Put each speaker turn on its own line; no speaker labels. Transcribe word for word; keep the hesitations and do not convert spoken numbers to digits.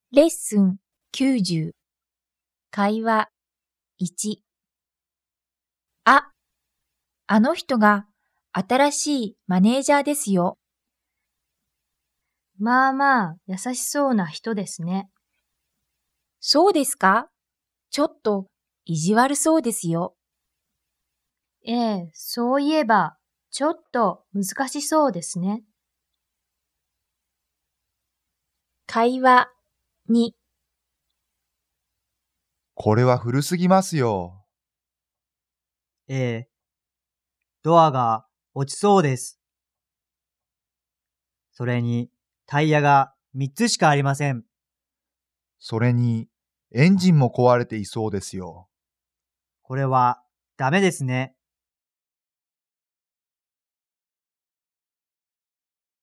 レッスンきゅうじゅう会話いちあ、あの人が新しいマネージャーですよ。
まあまあ優しそうな人ですね。
そうですか？ちょっと意地悪そうですよ。
ええ、そういえばちょっと難しそうですね。
会話に
これは古すぎますよ。
ええ、ドアが落ちそうです。それにタイヤがみっつしかありません。
それに、エンジンも壊れていそうですよ。
これはダメですね。